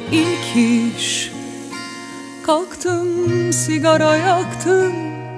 ilk iş. Kalktım, sigara yaktım.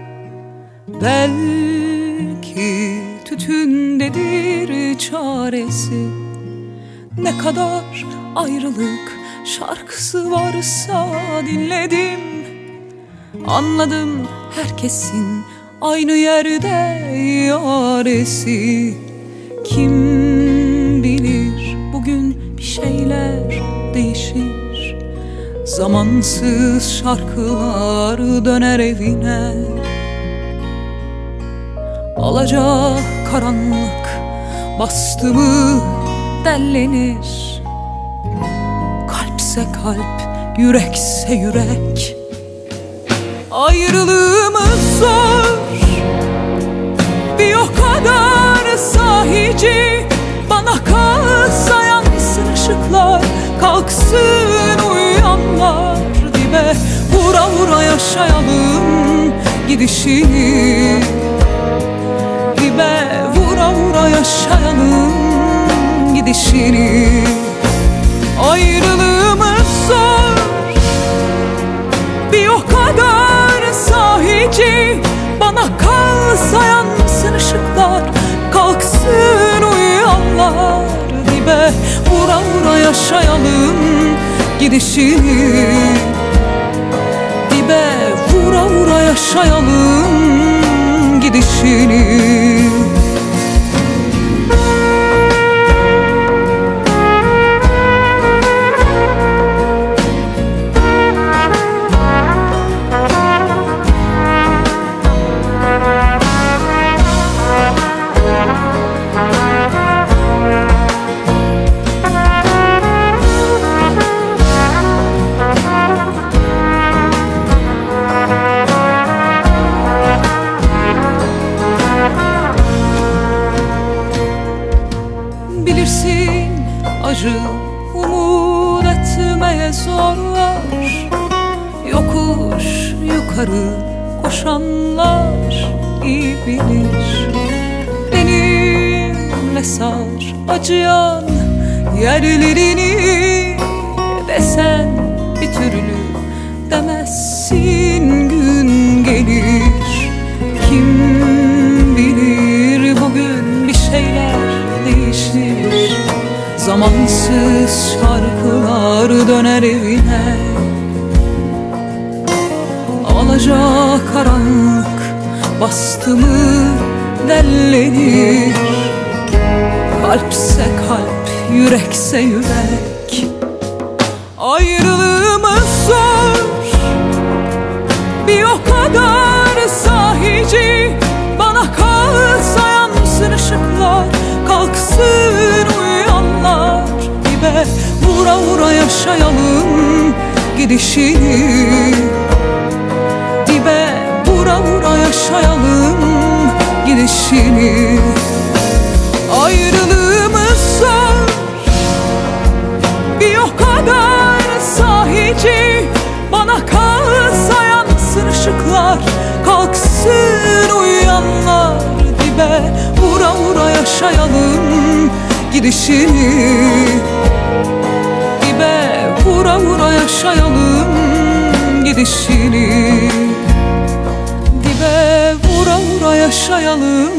Belki tütündedir çaresi. Ne kadar ayrılık şarkısı varsa dinledim. Anladım, herkesin aynı yerde yaresi. Kim bilir bugün bir şeyler değişir. Zamansız şarkılar döner evine. Alacakaranlık bastı mı dellenir. Kalpse kalp, yürekse yürek. Ayrılığımız zor, bir o kadar sahici. Bana kalsa yansın ışıklar, kalksın uyuyanlar. Dibe vura vura yaşayalım gidişini. Dibe vura vura yaşayalım gidişini. Ayrılığımız zor, bir o kadar sahici. Bana kalsa yansın ışıklar, kalksın uyuyanlar. Dibe vura vura yaşayalım gidişini. Dibe vura vura yaşayalım gidişini. Bilirsin acı umut etmeye zorlar. Yokuş yukarı koşanlar iyi bilir. Benimle sar acıyan yerlerini. Desen bir türlü demezsin, gün gelir. Kim bilir bugün bir şeyler değişir. Zamansız şarkılar döner evine. Alacakaranlık bastı mı dellenir. Kalpse kalp, yürekse yürek. Ayrılığımız zor, bir o kadar sahici. Bana kalsa yansın ışıklar, kalksın uyuyanlar. Dibe vura vura yaşayalım gidişini. Dibe vura vura yaşayalım gidişini. Ayrılığımız zor, bir o kadar sahici. Bana kalsa yansın ışıklar, kalksın uyuyanlar. Dibe vura vura yaşayalım gidişini. Dibe vura vura yaşayalım gidişini. Dibe vura vura yaşayalım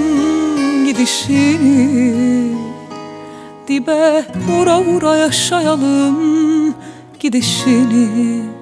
gidişini. Dibe vura vura yaşayalım gidişini.